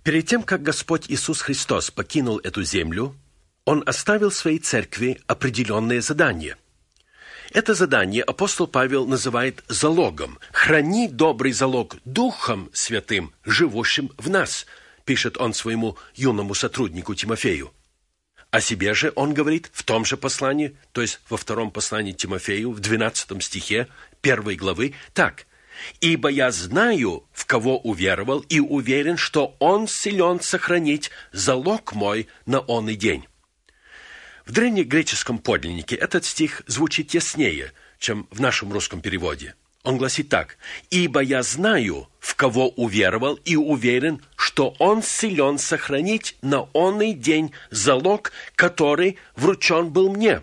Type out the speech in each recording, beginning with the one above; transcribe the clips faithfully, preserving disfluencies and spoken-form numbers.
Перед тем, как Господь Иисус Христос покинул эту землю, Он оставил своей церкви определенное задание. Это задание апостол Павел называет залогом. «Храни добрый залог Духом Святым, живущим в нас», пишет он своему юному сотруднику Тимофею. О себе же он говорит в том же послании, то есть во втором послании Тимофею, в двенадцатом стихе первой главы, так: «Ибо я знаю, в кого уверовал, и уверен, что он силен сохранить залог мой на онный день». В древнегреческом подлиннике этот стих звучит яснее, чем в нашем русском переводе. Он гласит так: «Ибо я знаю, в кого уверовал, и уверен, что он силен сохранить на онный день залог, который вручен был мне».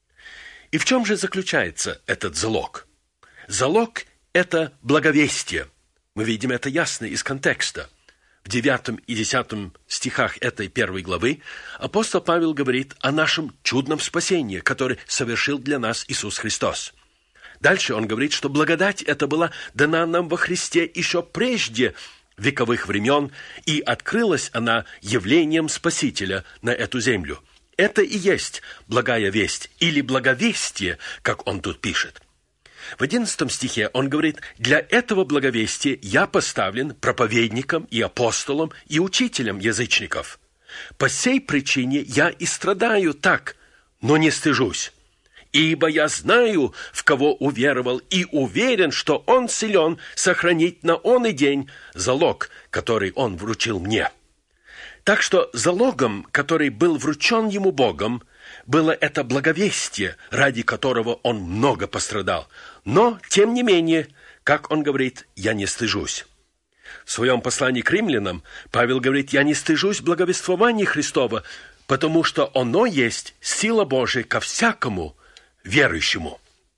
И в чем же заключается этот залог? Залог – это благовестие. Мы видим это ясно из контекста. В девятом и десятом стихах этой первой главы апостол Павел говорит о нашем чудном спасении, которое совершил для нас Иисус Христос. Дальше он говорит, что благодать эта была дана нам во Христе еще прежде вековых времен, и открылась она явлением Спасителя на эту землю. Это и есть благая весть, или благовестие, как он тут пишет. В одиннадцатом стихе он говорит: «Для этого благовестия я поставлен проповедником и апостолом и учителем язычников. По сей причине я и страдаю так, но не стыжусь. Ибо я знаю, в кого уверовал, и уверен, что он силен сохранить на оный день залог, который он вручил мне». Так что залогом, который был вручен ему Богом, было это благовестие, ради которого он много пострадал. Но, тем не менее, как он говорит, «я не стыжусь». В своем послании к римлянам Павел говорит: «Я не стыжусь благовествования Христова, потому что оно есть сила Божия ко всякому верующему».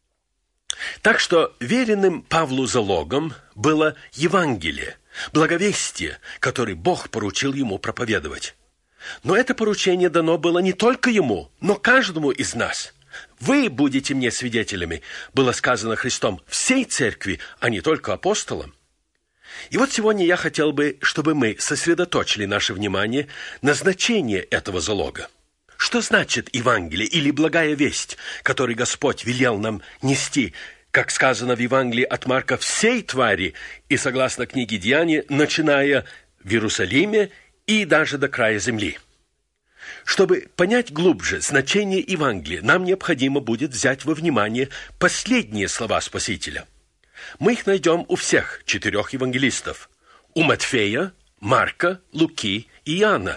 Так что веренным Павлу залогом было Евангелие, благовестие, которое Бог поручил ему проповедовать. Но это поручение дано было не только ему, но каждому из нас. «Вы будете мне свидетелями», было сказано Христом всей церкви, а не только апостолам. И вот сегодня я хотел бы, чтобы мы сосредоточили наше внимание на значении этого залога. Что значит Евангелие или благая весть, которую Господь велел нам нести, как сказано в Евангелии от Марка, всей твари, и согласно книге Деяний, начиная в Иерусалиме и даже до края земли? Чтобы понять глубже значение Евангелия, нам необходимо будет взять во внимание последние слова Спасителя. Мы их найдем у всех четырех евангелистов: у Матфея, Марка, Луки и Иоанна.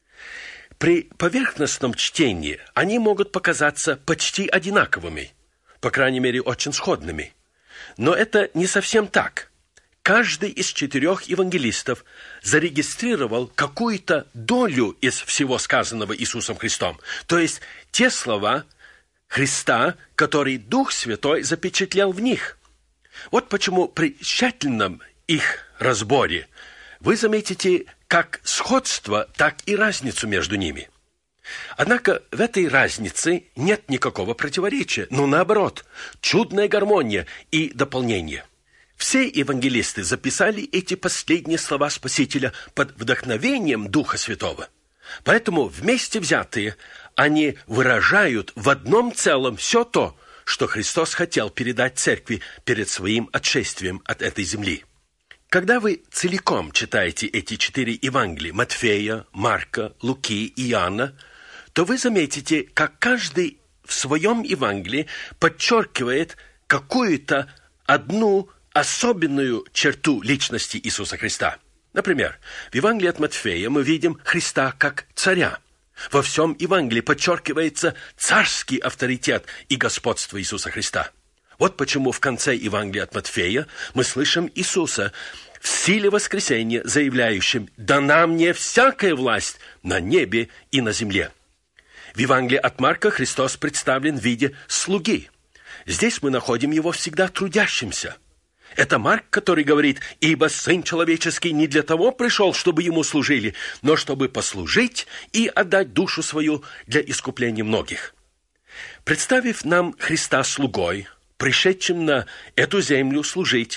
При поверхностном чтении они могут показаться почти одинаковыми, по крайней мере, очень сходными. Но это не совсем так. Каждый из четырех евангелистов зарегистрировал какую-то долю из всего сказанного Иисусом Христом, то есть те слова Христа, которые Дух Святой запечатлел в них. Вот почему при тщательном их разборе вы заметите как сходство, так и разницу между ними. Однако в этой разнице нет никакого противоречия, но наоборот, чудная гармония и дополнение. Все евангелисты записали эти последние слова Спасителя под вдохновением Духа Святого. Поэтому вместе взятые они выражают в одном целом все то, что Христос хотел передать церкви перед своим отшествием от этой земли. Когда вы целиком читаете эти четыре Евангелия Матфея, Марка, Луки и Иоанна, то вы заметите, как каждый в своем Евангелии подчеркивает какую-то одну особенную черту личности Иисуса Христа. Например, в Евангелии от Матфея мы видим Христа как царя. Во всем Евангелии подчеркивается царский авторитет и господство Иисуса Христа. Вот почему в конце Евангелия от Матфея мы слышим Иисуса в силе воскресения, заявляющим: «Дана мне всякая власть на небе и на земле». В Евангелии от Марка Христос представлен в виде слуги. Здесь мы находим его всегда трудящимся. Это Марк, который говорит: «Ибо Сын Человеческий не для того пришел, чтобы Ему служили, но чтобы послужить и отдать душу свою для искупления многих». Представив нам Христа слугой, пришедшим на эту землю служить,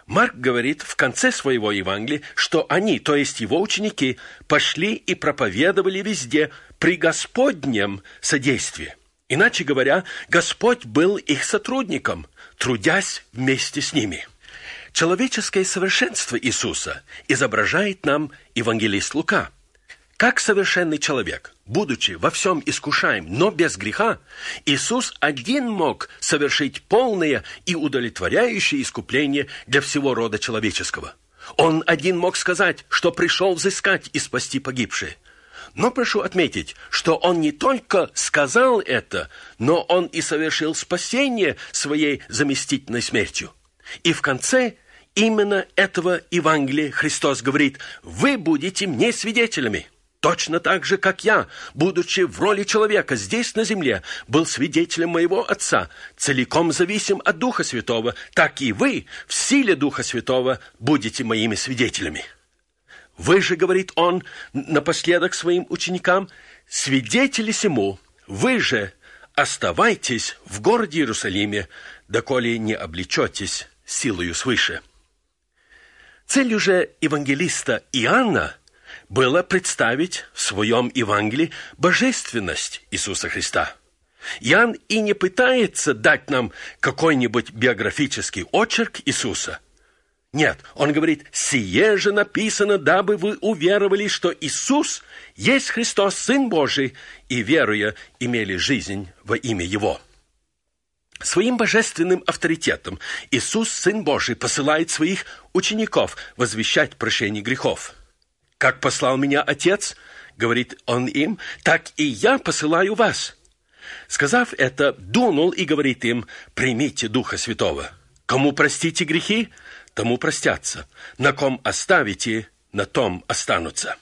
Марк говорит в конце своего Евангелия, что они, то есть его ученики, пошли и проповедовали везде при Господнем содействии. Иначе говоря, Господь был их сотрудником, трудясь вместе с ними. Человеческое совершенство Иисуса изображает нам евангелист Лука. Как совершенный человек, будучи во всем искушаем, но без греха, Иисус один мог совершить полное и удовлетворяющее искупление для всего рода человеческого. Он один мог сказать, что пришел взыскать и спасти погибшие. Но прошу отметить, что он не только сказал это, но он и совершил спасение своей заместительной смертью. И в конце именно этого Евангелия Христос говорит: «Вы будете мне свидетелями». Точно так же, как я, будучи в роли человека здесь на земле, был свидетелем моего Отца, целиком зависим от Духа Святого, так и вы в силе Духа Святого будете моими свидетелями. Вы же, говорит он напоследок своим ученикам, свидетели сему, вы же оставайтесь в городе Иерусалиме, доколе не облечетесь силою свыше. Целью же евангелиста Иоанна было представить в своем Евангелии божественность Иисуса Христа. Иоанн и не пытается дать нам какой-нибудь биографический очерк Иисуса. Нет, он говорит: «Сие же написано, дабы вы уверовали, что Иисус есть Христос, Сын Божий, и, веруя, имели жизнь во имя Его». Своим божественным авторитетом Иисус, Сын Божий, посылает своих учеников возвещать прощение грехов. «Как послал меня Отец, — говорит он им, — так и я посылаю вас». Сказав это, дунул и говорит им: «Примите Духа Святого. Кому простите грехи, тому простятся. На ком оставите, на том останутся».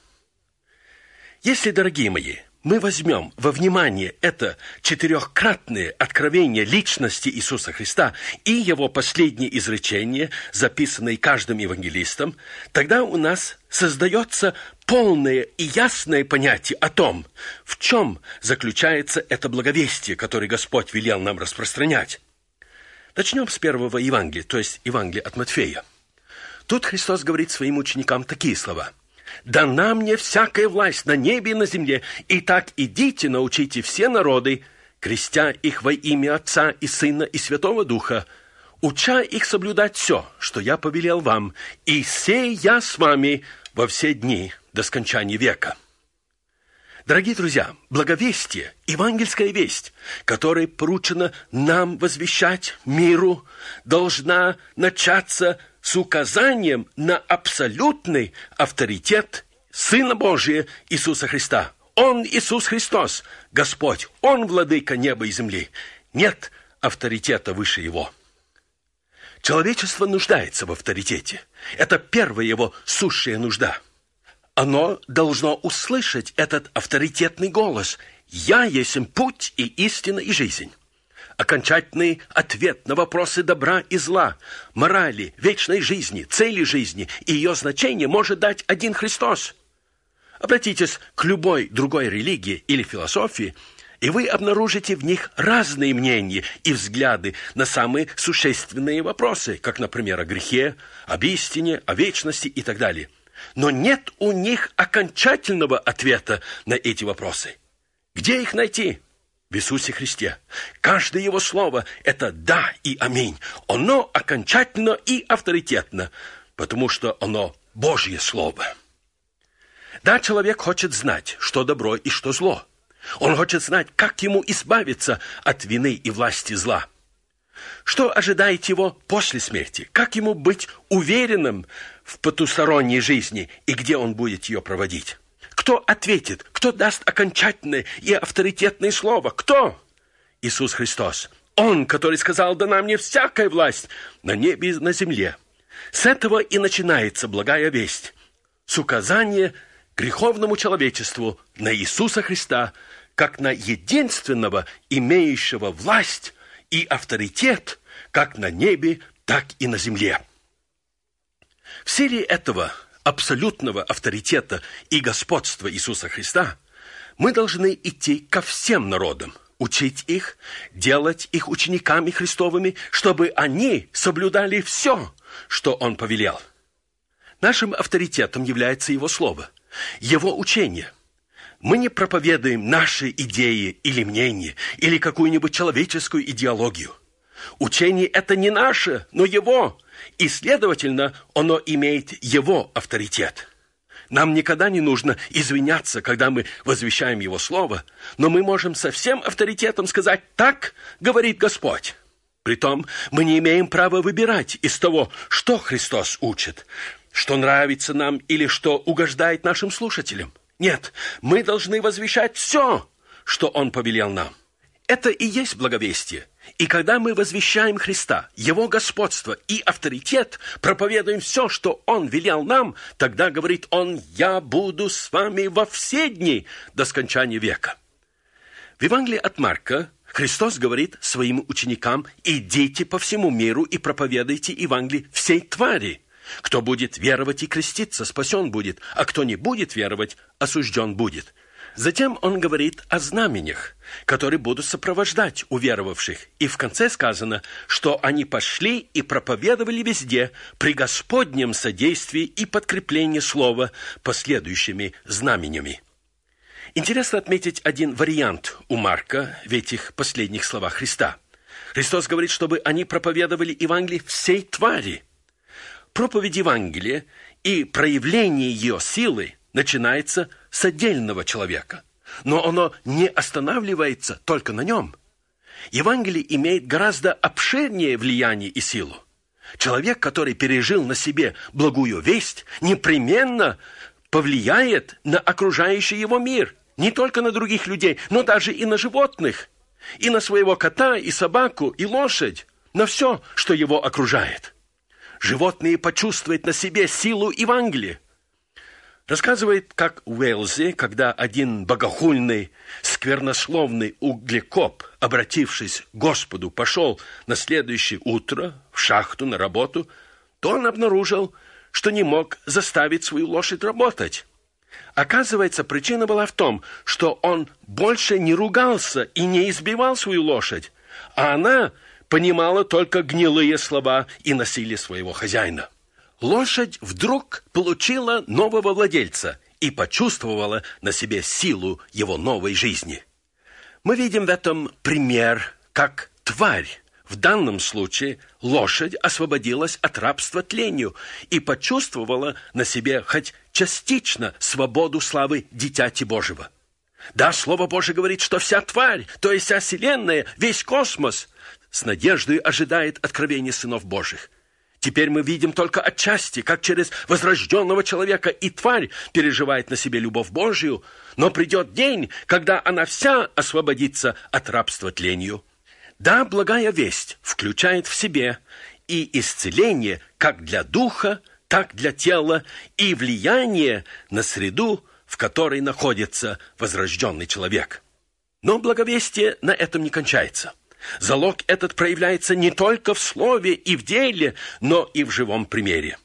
Если, дорогие мои, мы возьмем во внимание это четырехкратное откровение личности Иисуса Христа и его последнее изречение, записанное каждым евангелистом, тогда у нас создается полное и ясное понятие о том, в чем заключается это благовестие, которое Господь велел нам распространять. Начнем с первого Евангелия, то есть Евангелия от Матфея. Тут Христос говорит своим ученикам такие слова: «Дана мне всякая власть на небе и на земле, и так идите, научите все народы, крестя их во имя Отца и Сына и Святого Духа, уча их соблюдать все, что я повелел вам, и сей я с вами во все дни до скончания века». Дорогие друзья, благовестие, евангельская весть, которая поручена нам возвещать миру, должна начаться с указанием на абсолютный авторитет Сына Божия Иисуса Христа. Он Иисус Христос, Господь, Он владыка неба и земли. Нет авторитета выше Его. Человечество нуждается в авторитете. Это первая его сущая нужда. Оно должно услышать этот авторитетный голос: «Я есть путь и истина и жизнь». Окончательный ответ на вопросы добра и зла, морали, вечной жизни, цели жизни и ее значения может дать один Христос. Обратитесь к любой другой религии или философии, и вы обнаружите в них разные мнения и взгляды на самые существенные вопросы, как, например, о грехе, об истине, о вечности и так далее. Но нет у них окончательного ответа на эти вопросы. Где их найти? В Иисусе Христе. Каждое Его слово – это «да» и «аминь». Оно окончательно и авторитетно, потому что оно Божье Слово. Да, человек хочет знать, что добро и что зло. Он хочет знать, как ему избавиться от вины и власти зла. Что ожидает его после смерти? Как ему быть уверенным в потусторонней жизни и где он будет ее проводить? Кто ответит? Кто даст окончательное и авторитетное слово? Кто? Иисус Христос. Он, который сказал: «Дана мне всякая власть на небе и на земле». С этого и начинается благая весть. С указания греховному человечеству на Иисуса Христа, как на единственного, имеющего власть и авторитет, как на небе, так и на земле. В силе этого абсолютного авторитета и господства Иисуса Христа мы должны идти ко всем народам, учить их, делать их учениками Христовыми, чтобы они соблюдали все, что Он повелел. Нашим авторитетом является Его Слово, Его учение. Мы не проповедуем наши идеи или мнения, или какую-нибудь человеческую идеологию. Учение это не наше, но Его, и, следовательно, оно имеет Его авторитет. Нам никогда не нужно извиняться, когда мы возвещаем Его Слово, но мы можем со всем авторитетом сказать «так говорит Господь». Притом мы не имеем права выбирать из того, что Христос учит, что нравится нам или что угождает нашим слушателям. Нет, мы должны возвещать все, что Он повелел нам. Это и есть благовестие. И когда мы возвещаем Христа, Его господство и авторитет, проповедуем все, что Он велел нам, тогда говорит Он: «Я буду с вами во все дни до скончания века». В Евангелии от Марка Христос говорит своим ученикам: «Идите по всему миру и проповедуйте Евангелие всей твари. Кто будет веровать и креститься, спасен будет, а кто не будет веровать, осужден будет». Затем он говорит о знамениях, которые будут сопровождать уверовавших. И в конце сказано, что они пошли и проповедовали везде при Господнем содействии и подкреплении слова последующими знаменями. Интересно отметить один вариант у Марка в этих последних словах Христа. Христос говорит, чтобы они проповедовали Евангелие всей твари. Проповедь Евангелия и проявление ее силы начинается с отдельного человека, но оно не останавливается только на нем. Евангелие имеет гораздо обширнее влияние и силу. Человек, который пережил на себе благую весть, непременно повлияет на окружающий его мир, не только на других людей, но даже и на животных, и на своего кота, и собаку, и лошадь, на все, что его окружает. Животные почувствуют на себе силу Евангелия. Рассказывает, как в Уэльсе, когда один богохульный, сквернословный углекоп, обратившись к Господу, пошел на следующее утро в шахту на работу, то он обнаружил, что не мог заставить свою лошадь работать. Оказывается, причина была в том, что он больше не ругался и не избивал свою лошадь, а она понимала только гнилые слова и насилие своего хозяина. Лошадь вдруг получила нового владельца и почувствовала на себе силу его новой жизни. Мы видим в этом пример, как тварь, в данном случае лошадь, освободилась от рабства тлению и почувствовала на себе хоть частично свободу славы Дитяти Божьего. Да, Слово Божие говорит, что вся тварь, то есть вся вселенная, весь космос, с надеждой ожидает откровения сынов Божьих. Теперь мы видим только отчасти, как через возрожденного человека и тварь переживает на себе любовь Божию, но придет день, когда она вся освободится от рабства тлению. Да, благая весть включает в себе и исцеление как для духа, так для тела, и влияние на среду, в которой находится возрожденный человек. Но благовестие на этом не кончается. Залог этот проявляется не только в слове и в деле, но и в живом примере.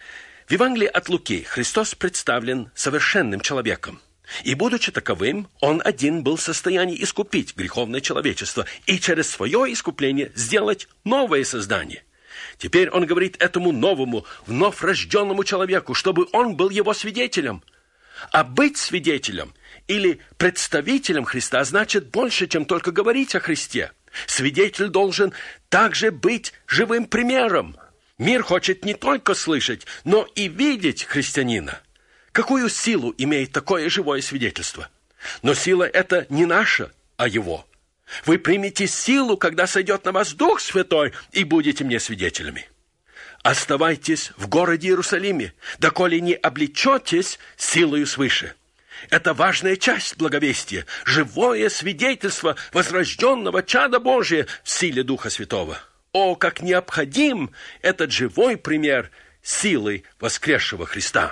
В Евангелии от Луки Христос представлен совершенным человеком. И, будучи таковым, Он один был в состоянии искупить греховное человечество и через свое искупление сделать новое создание. Теперь Он говорит этому новому, вновь рожденному человеку, чтобы он был его свидетелем. А быть свидетелем или представителем Христа значит больше, чем только говорить о Христе. Свидетель должен также быть живым примером. Мир хочет не только слышать, но и видеть христианина. Какую силу имеет такое живое свидетельство? Но сила эта не наша, а Его. Вы примете силу, когда сойдет на вас Дух Святой, и будете мне свидетелями. Оставайтесь в городе Иерусалиме, доколе не облечетесь силою свыше. Это важная часть благовестия, живое свидетельство возрожденного чада Божия в силе Духа Святого. О, как необходим этот живой пример силы воскресшего Христа!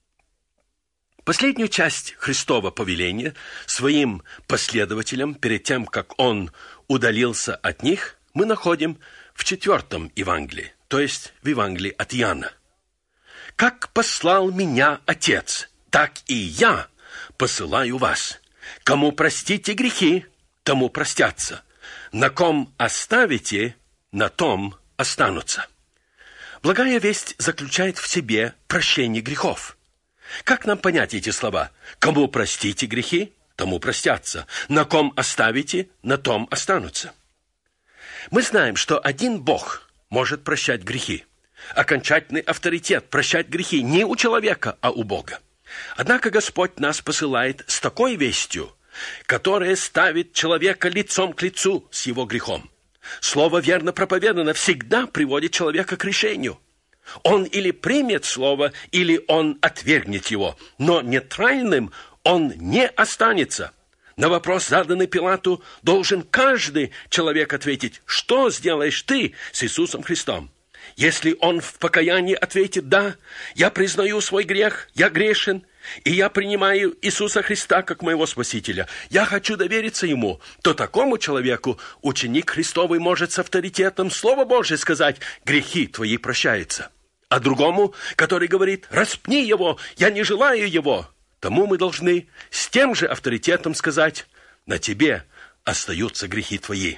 Последнюю часть Христова повеления своим последователям, перед тем, как Он удалился от них, мы находим в четвертом Евангелии, то есть в Евангелии от Иоанна. «Как послал меня Отец, так и я посылаю вас. Кому простите грехи, тому простятся. На ком оставите, на том останутся». Благая весть заключает в себе прощение грехов. Как нам понять эти слова? Кому простите грехи, тому простятся. На ком оставите, на том останутся. Мы знаем, что один Бог может прощать грехи. Окончательный авторитет прощать грехи не у человека, а у Бога. Однако Господь нас посылает с такой вестью, которая ставит человека лицом к лицу с его грехом. Слово верно проповедано всегда приводит человека к решению. Он или примет слово, или он отвергнет его, но нейтральным он не останется. На вопрос, заданный Пилату, должен каждый человек ответить: что сделаешь ты с Иисусом Христом? Если он в покаянии ответит: да, я признаю свой грех, я грешен, и я принимаю Иисуса Христа как моего Спасителя, я хочу довериться Ему, то такому человеку ученик Христовый может с авторитетом Слова Божие сказать: грехи твои прощаются. А другому, который говорит: распни его, я не желаю его, тому мы должны с тем же авторитетом сказать: на тебе остаются грехи твои.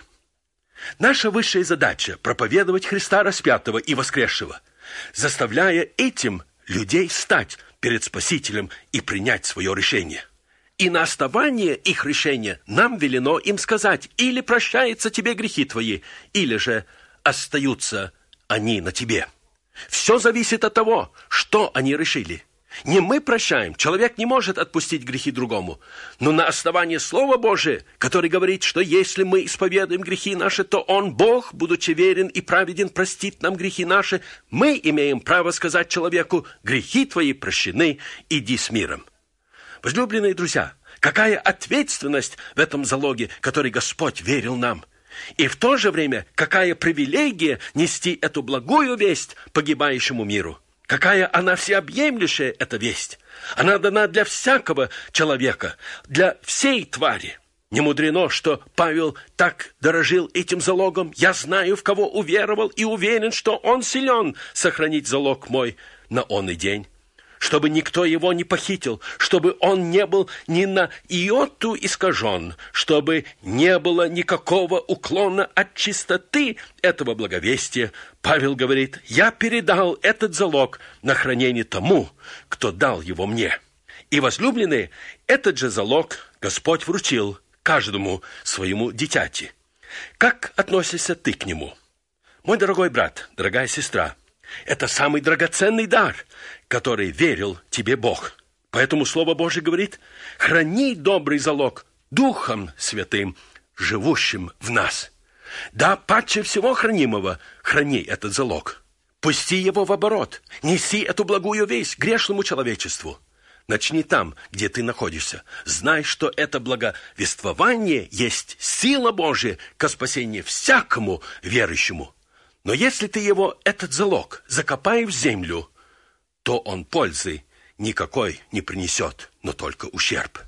Наша высшая задача – проповедовать Христа распятого и воскресшего, заставляя этим людей стать перед Спасителем и принять свое решение. И на основании их решения нам велено им сказать: или прощаются тебе грехи твои, или же остаются они на тебе. Все зависит от того, что они решили. Не мы прощаем, человек не может отпустить грехи другому, но на основании Слова Божия, который говорит, что если мы исповедуем грехи наши, то Он, Бог, будучи верен и праведен, простит нам грехи наши, мы имеем право сказать человеку: грехи твои прощены, иди с миром. Возлюбленные друзья, какая ответственность в этом залоге, который Господь верил нам, и в то же время какая привилегия нести эту благую весть погибающему миру. Какая она всеобъемлющая, эта весть. Она дана для всякого человека, для всей твари. Не мудрено, что Павел так дорожил этим залогом. Я знаю, в кого уверовал, и уверен, что он силен сохранить залог мой на онный день. Чтобы никто его не похитил, чтобы он не был ни на иоту искажен, чтобы не было никакого уклона от чистоты этого благовестия. Павел говорит: я передал этот залог на хранение тому, кто дал его мне. И, возлюбленные, этот же залог Господь вручил каждому своему дитяти. Как относишься ты к нему? Мой дорогой брат, дорогая сестра, это самый драгоценный дар, который верил тебе Бог. Поэтому Слово Божие говорит: храни добрый залог Духом Святым, живущим в нас. Да, паче всего хранимого, храни этот залог. Пусти его в оборот, неси эту благую весть грешному человечеству. Начни там, где ты находишься. Знай, что это благовествование есть сила Божия ко спасению всякому верующему. Но если ты его, этот залог, закопаешь в землю, то он пользы никакой не принесет, но только ущерб.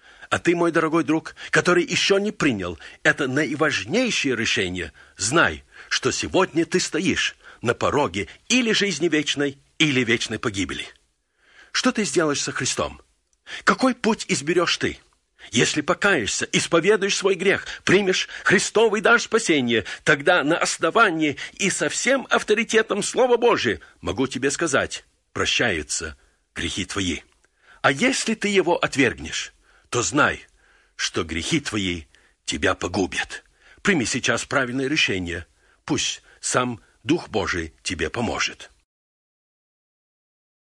А ты, мой дорогой друг, который еще не принял это наиважнейшее решение, знай, что сегодня ты стоишь на пороге или жизни вечной, или вечной погибели. Что ты сделаешь со Христом? Какой путь изберешь ты? Если покаешься, исповедуешь свой грех, примешь Христовый дар спасения, тогда на основании и со всем авторитетом Слова Божия могу тебе сказать: прощаются грехи твои. А если ты его отвергнешь, то знай, что грехи твои тебя погубят. Прими сейчас правильное решение. Пусть сам Дух Божий тебе поможет.